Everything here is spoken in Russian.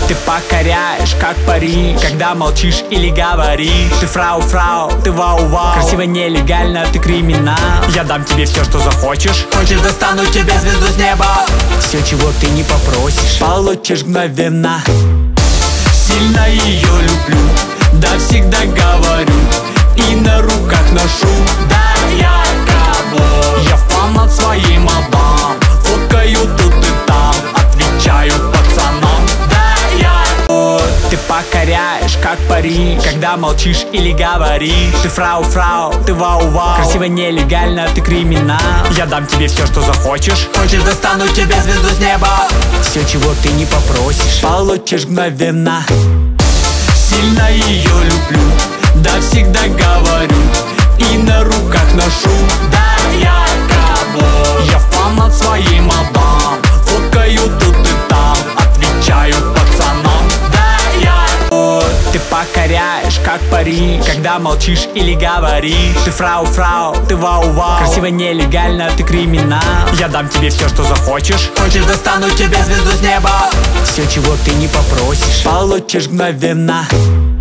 Ты покоряешь, как пари, когда молчишь или говоришь. Ты фрау, ты вау-вау. Красиво, нелегально, ты криминал. Я дам тебе все, что захочешь. Хочешь, достану тебе звезду с неба. Все, чего ты не попросишь, получишь мгновенно. Сильно ее люблю, да всегда говорю, и на руках ношу. Да, я кого? Я фан над своей мадам. Фоткаю тут и там, отвечаю пацанам. Да, я Ты покоряешь, как пари, когда молчишь или говоришь. Ты фрау, ты вау-вау. Красиво, нелегально, ты криминал. Я дам тебе все, что захочешь. Хочешь, достану тебе звезду с неба. Все, чего ты не попросишь, получишь мгновенно. Сильно ее люблю, да всегда говорю, и на руках ношу. Да, я кого? Я фан над своей мадам. Фоткаю тут и там, отвечаю пацанам. Да, я Ты покоряешь, как пари, когда молчишь или говоришь. Ты фрау, ты вау-вау. Красиво, нелегально, ты криминал. Я дам тебе все, что захочешь. Хочешь, достану тебе звезду с неба. Все, чего ты не попросишь, получишь мгновенно.